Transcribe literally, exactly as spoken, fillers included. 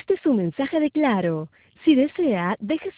Este es un mensaje de Claro. Si desea, deje